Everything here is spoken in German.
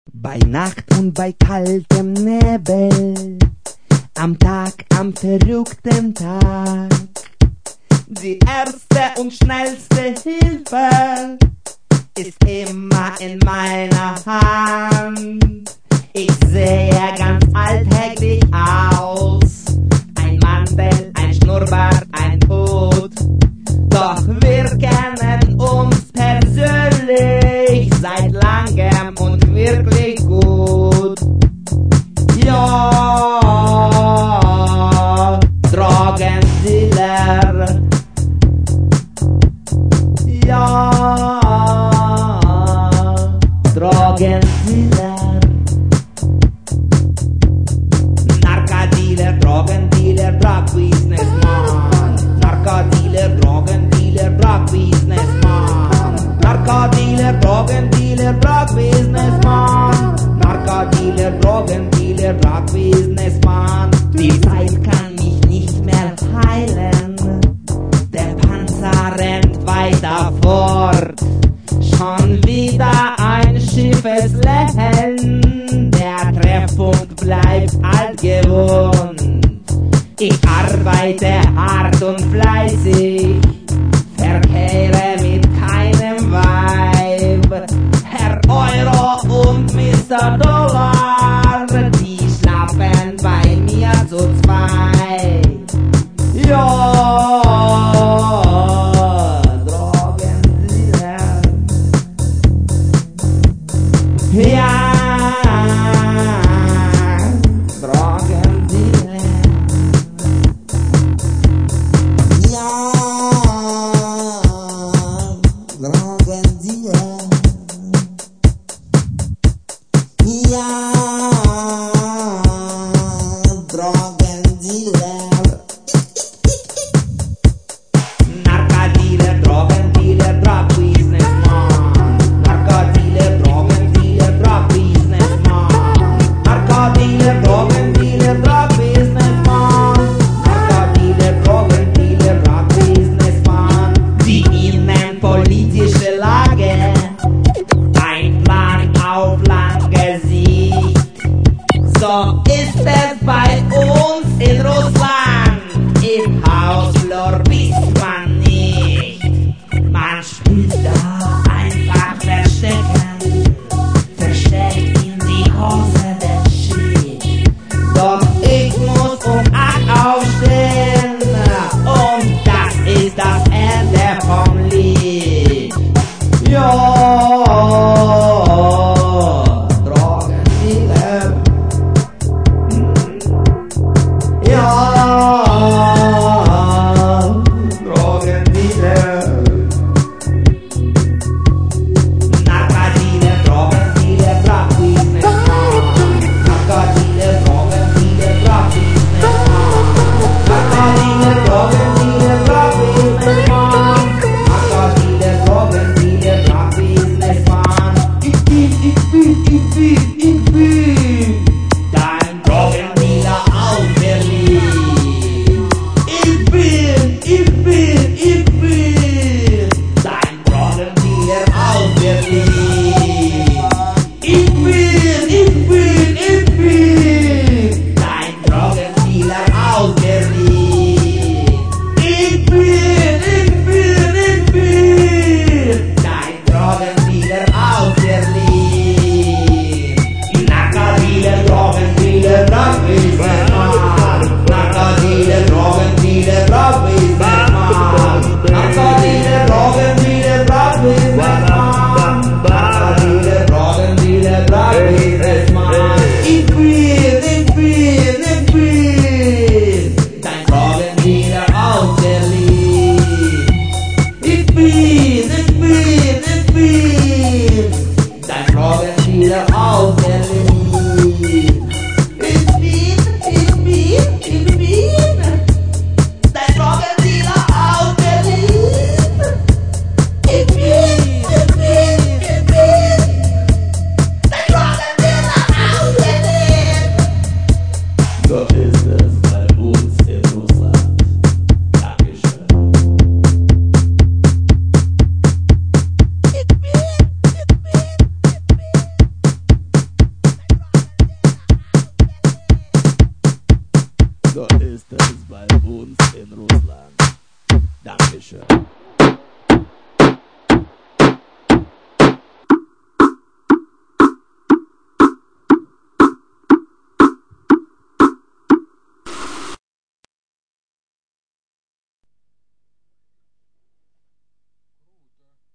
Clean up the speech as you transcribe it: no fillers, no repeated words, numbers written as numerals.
Bei Nacht und bei kaltem Nebel, am Tag, am verrückten Tag, die erste und schnellste Hilfe ist immer in meiner Hand. Ich sehe ganz alltäglich aus, ein Mantel, ein Schnurrbart, ein Hut, doch wir kennen uns persönlich seit langem und wirklich gut. Ja, Drogendealer. Ja, Drogendealer. Narcodealer, Drogendealer, Drug-Businessman. Narcodealer, Drogendealer, Drug-Businessman. Narcodealer, Drogendealer, Drug-Businessman. Narcodealer, Drogendealer, Drug-Businessman. Die Zeit kann mich nicht mehr heilen. Der Panzer rennt weiter fort. Schon wieder ein schiefes Lächeln. Der Treffpunkt bleibt altgewohnt. Ich arbeite hart und fleißig, verkehre mit keinem Weib. Herr Euro und Mr. Dollar, die schlafen bei mir zu zweit. Ja, Drogendealer. Ja, Drogendealer. Ja, Drogendealer. Ja, Drogendealer. Narcodealer, Drogendealer, Drug-Businessman. Narcodealer, Drogendealer, Drug-Businessman. Narcodealer, Drogendealer, Drug-Businessman. Narcodealer, Drogendealer, Drug-Businessman. Die innenpolitische Lage, ein Plan auf lange Sicht. So ist es bei uns in Russland. Im Hausflur wisst man nicht. Man spielt da einfach verstecken, versteckt in die Hose der Schicht. Doch ich muss um 8 aufstehen und das ist das Ende vom Lied. Ja, Drogendealer. uns in Russland. Dankeschön.